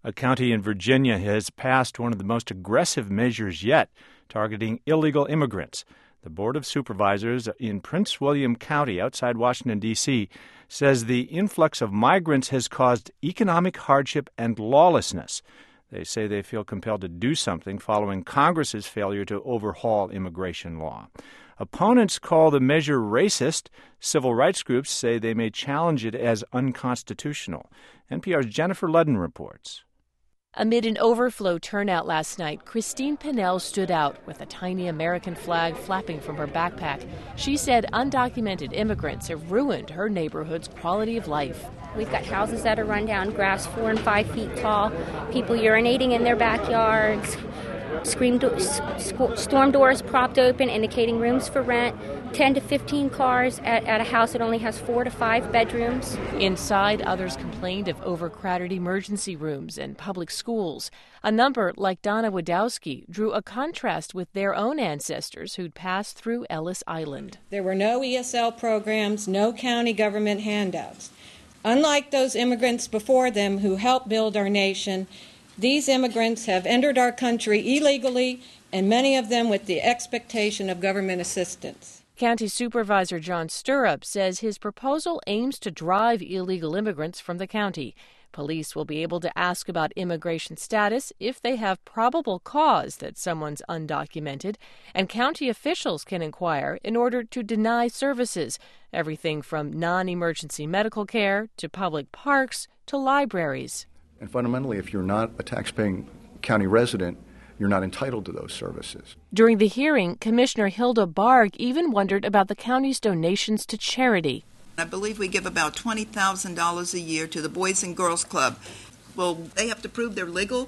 A county in Virginia has passed one of the most aggressive measures yet, targeting illegal immigrants. The Board of Supervisors in Prince William County outside Washington, D.C., says the influx of migrants has caused economic hardship and lawlessness. They say they feel compelled to do something following Congress's failure to overhaul immigration law. Opponents call the measure racist. Civil rights groups say they may challenge it as unconstitutional. NPR's Jennifer Ludden reports. Amid an overflow turnout last night, Christine Pinnell stood out with a tiny American flag flapping from her backpack. She said undocumented immigrants have ruined her neighborhood's quality of life. We've got houses that are run down, grass 4 and 5 feet tall, people urinating in their backyards, storm doors propped open indicating rooms for rent, 10 to 15 cars at a house that only has 4 to 5 bedrooms. Inside, others complained of overcrowded emergency rooms and public schools. A number, like Donna Wadowski, drew a contrast with their own ancestors who'd passed through Ellis Island. There were no ESL programs, no county government handouts. Unlike those immigrants before them who helped build our nation, these immigrants have entered our country illegally, and many of them with the expectation of government assistance. County Supervisor John Stirrup says his proposal aims to drive illegal immigrants from the county. Police will be able to ask about immigration status if they have probable cause that someone's undocumented, and county officials can inquire in order to deny services, everything from non-emergency medical care to public parks to libraries. And fundamentally, if you're not a taxpaying county resident, you're not entitled to those services. During the hearing, Commissioner Hilda Barg even wondered about the county's donations to charity. I believe we give about $20,000 a year to the Boys and Girls Club. Well, they have to prove they're legal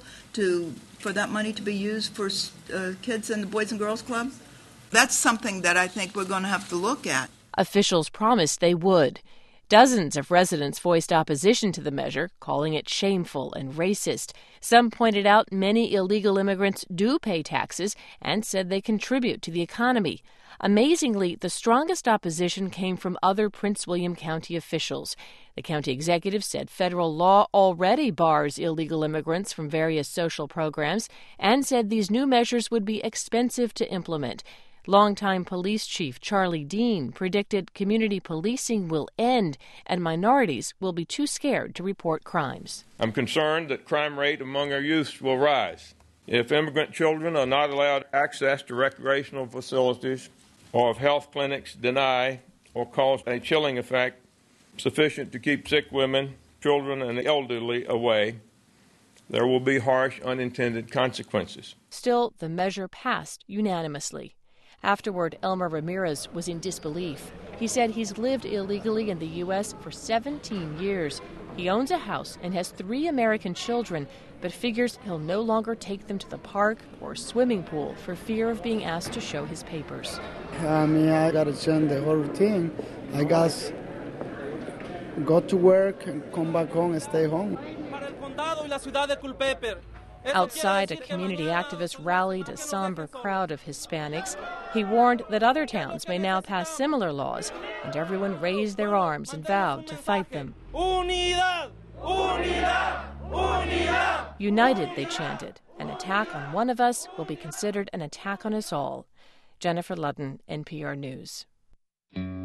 for that money to be used for kids in the Boys and Girls Club? That's something that I think we're going to have to look at. Officials promised they would. Dozens of residents voiced opposition to the measure, calling it shameful and racist. Some pointed out many illegal immigrants do pay taxes and said they contribute to the economy. Amazingly, the strongest opposition came from other Prince William County officials. The county executive said federal law already bars illegal immigrants from various social programs and said these new measures would be expensive to implement. Longtime police chief Charlie Dean predicted community policing will end and minorities will be too scared to report crimes. I'm concerned that crime rate among our youth will rise. If immigrant children are not allowed access to recreational facilities, or if health clinics deny or cause a chilling effect sufficient to keep sick women, children, and the elderly away, there will be harsh unintended consequences. Still, the measure passed unanimously. Afterward, Elmer Ramirez was in disbelief. He said he's lived illegally in the U.S. for 17 years. He owns a house and has 3 American children, but figures he'll no longer take them to the park or swimming pool for fear of being asked to show his papers. I got to change the whole routine. I guess go to work and come back home and stay home. Outside, a community activist rallied a somber crowd of Hispanics. He warned that other towns may now pass similar laws, and everyone raised their arms and vowed to fight them. Unidad! Unidad! Unidad! United, they chanted. An attack on one of us will be considered an attack on us all. Jennifer Ludden, NPR News.